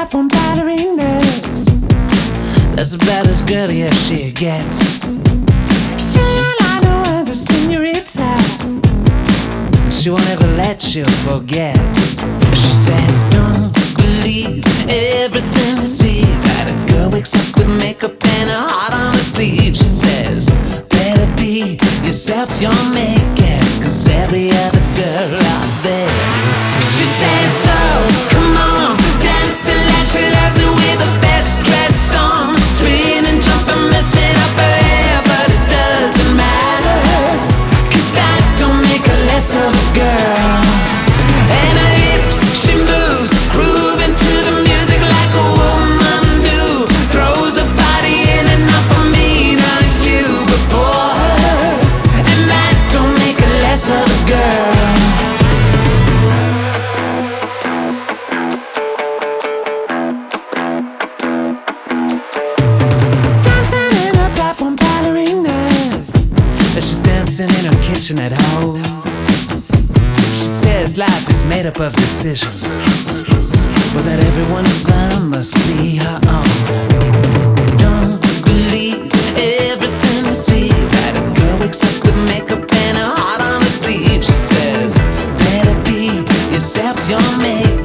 platform ballerinas. That's about as girly as she gets. She I know her the senorita. She won't ever let you forget. She says, don't believe everything you see. That a girl wakes up with makeup and a heart on her sleeve. She says, better be yourself, you're making, 'cause every other girl out there is too. She says, so come on, dance and let she loves it with the best dress on. Spin and jump and messing up her hair, but it doesn't matter, 'cause that don't make her less of a girl. And her hips, she moves, grooving to the music like a woman do. Throws her body in and out for me, not you before her. And that don't make her less of a girl. Dancing in her platform ballerinas, she's dancing in her kitchen at home. She says life is made up of decisions, but that every one of them must be her own. Don't believe everything you see. That a girl wakes up with makeup and a heart on her sleeve. She says, better be yourself, you're made.